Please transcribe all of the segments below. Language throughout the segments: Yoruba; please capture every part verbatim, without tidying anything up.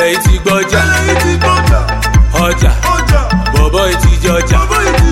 yìí ti gbọ́jà ọjà bọ̀bọ̀ yìí ti jọjà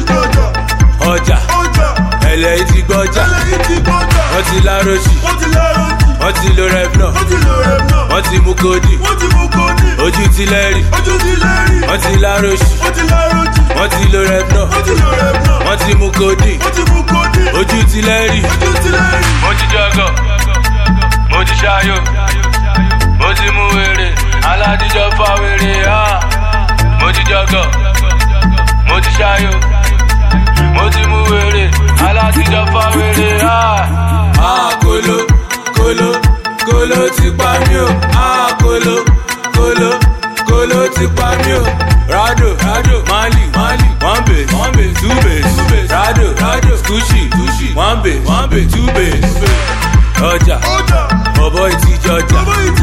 ọjà ẹlẹ́ yìí ti gbọ́jà wọ́n ti láròṣì wọ́n ti lo revnor wọ́n ti mú kódì ojú ti lẹ́rì wọ́n ti láròṣì wọ́n ti lo revnor wọ́n ti mú kódì ojú ti lẹ́rì. mo ti jọgọ mo ti ṣayọ mo ti mú wèrè aládìjọ fa wèrè ha mo ti jọgọ mo ti ṣayọ mo ti mú wèrè aládìjọ fa wèrè ha. ah kolo kolo kolo ti pa mí o ah kolo kolo kolo ti pa mí o. Rado, Rado, Mali, Mali, one base, one base, two base, two base, Rado, Rado, Gucci, Gucci, one base, one base, two base, ọjà, bọ̀bọ̀ ìtì jọjà,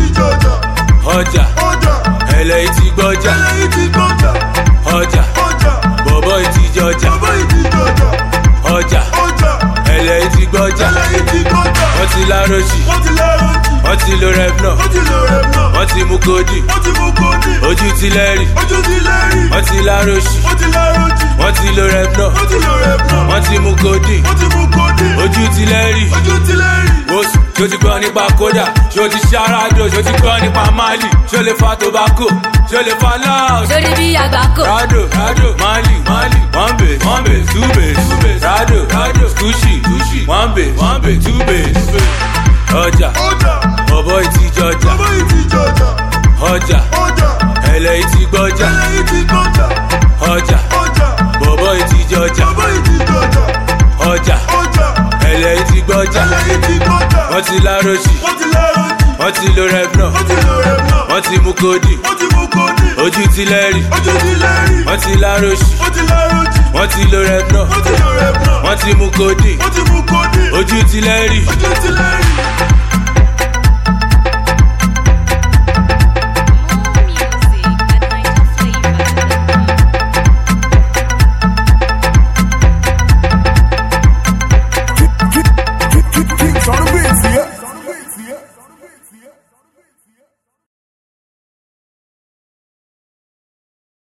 ọjà, ẹlẹ́ ìtì gbọ́jà, ọjà, bọ̀bọ̀ ìtì jọjà, ọjà, ẹlẹ́ ìtì gbọ́jà, wọ́n ti láròṣì, wọ́n ti lo revnor, wọ́n ti mú kódì, ojú ti lẹ́rì, wọ́n ti láròṣì, wọ́n ti lo revnor, wọ́n ti mú kódì, ojú ti lẹ́rì. Oṣù ṣó ti gbọ́ nípa kódà, ṣó ti ṣàràdò, ṣó ti gbọ́ nípa Mali, ṣó lè fa tobacco, ṣó lè fa lounge. Ṣó lè bí àgbákò. Rado, Rado, Mali, Mali, one base, one base, two base, two base, Rado, Rado, Gucci, Gucci, one base, one base, two base. Ọjà, bọ̀bọ̀ ìtì jọjà, ọjà, ẹlẹ́ ìtì gbọ́jà, ọjà, bọ̀bọ̀ ìtì jọjà, ọjà, ẹlẹ́ ìtì gbọ́jà, wọ́n ti láròṣì, wọ́n ti lo revnor, wọ́n ti mú kódì, ojú ti lẹ́rì, wọ́n ti láròṣì, wọ́n ti lo revnor, wọ́n ti mú kódì, ojú ti lẹ́rì.